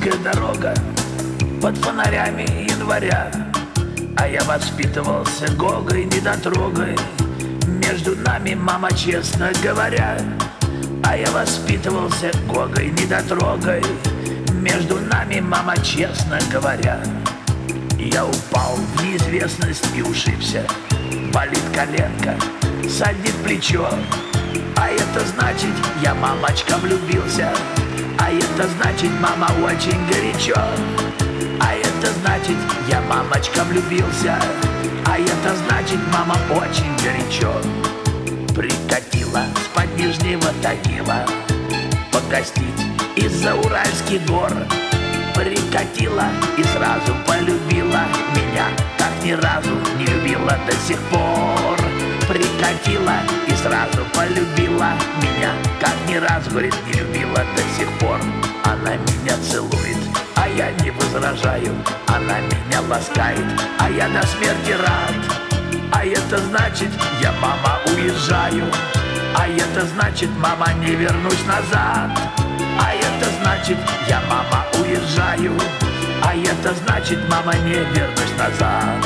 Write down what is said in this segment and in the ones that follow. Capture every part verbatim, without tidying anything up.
скользкая дорога под фонарями января, а я воспитывался Гогой, недотрогой. Между нами, мама, честно говоря, а я воспитывался Гогой, недотрогой. Между нами, мама, честно говоря. Я упал в неизвестность и ушибся. Болит коленка, саднит плечо. А это значит, я, мамочка, влюбился. А это значит, мама, очень горячо. А это значит, я, мамочка, влюбился. А это значит, мама, очень горячо. Прикатила с-под Нижнего Тагила погостить из-за Уральских гор. Прикатила и сразу полюбила меня, как ни разу не любила до сих пор. Прикатила и сразу полюбила меня, как ни разу, говорит, не любила до сих пор. Она меня целует, а я не возражаю. Она меня ласкает, а я до смерти рад. А это значит, я, мама, уезжаю. А это значит, мама, не вернусь назад. А это значит, я, мама, уезжаю. А это значит, мама, не вернусь назад.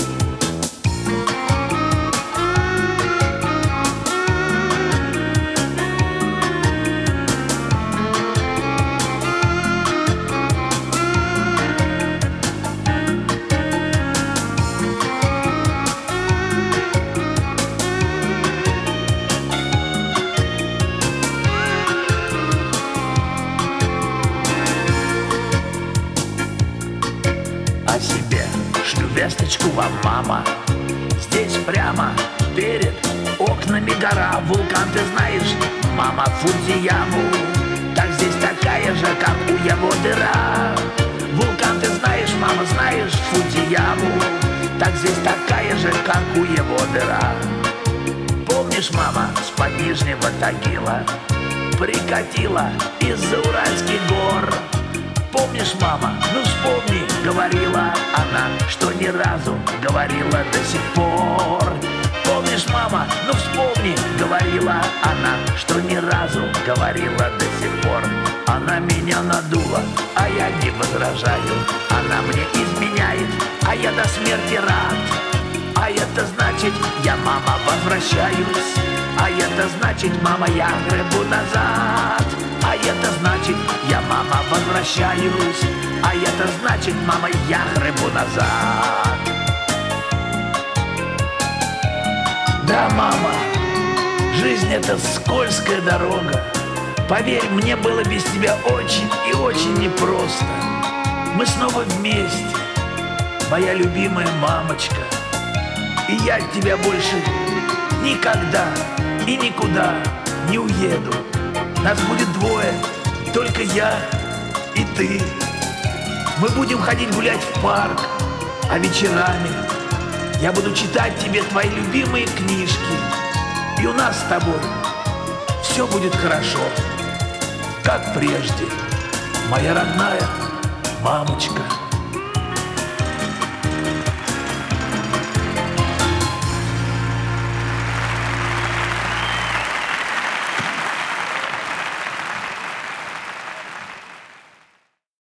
О себе шлю весточку вам, мама. Здесь прямо перед окнами гора. Вулкан, ты знаешь, мама, Фудзияму. Так здесь такая же, как у его дыра. Вулкан, ты знаешь, мама, знаешь, Фудзияму. Так здесь такая же, как у его дыра. Помнишь, мама, с-под Нижнего Тагила прикатила из-за Уральских гор? Помнишь, мама, ну вспомни, говорила она, что ни разу говорила до сих пор. Помнишь, мама, ну вспомни, говорила она, что ни разу говорила до сих пор. Она меня надула, а я не возражаю. Она мне изменяет, а я до смерти рад. А это значит, я, мама, возвращаюсь. А это значит, мама, я гребу назад. А это значит, я, мама, возвращаюсь. А это значит, мама, я гребу назад. Да, мама, жизнь — это скользкая дорога. Поверь, мне было без тебя очень и очень непросто. Мы снова вместе, моя любимая мамочка. И я от тебя больше никогда и никуда не уеду. Нас будет двое, только я и ты. Мы будем ходить гулять в парк, а вечерами я буду читать тебе твои любимые книжки. И у нас с тобой все будет хорошо, как прежде, моя родная мамочка.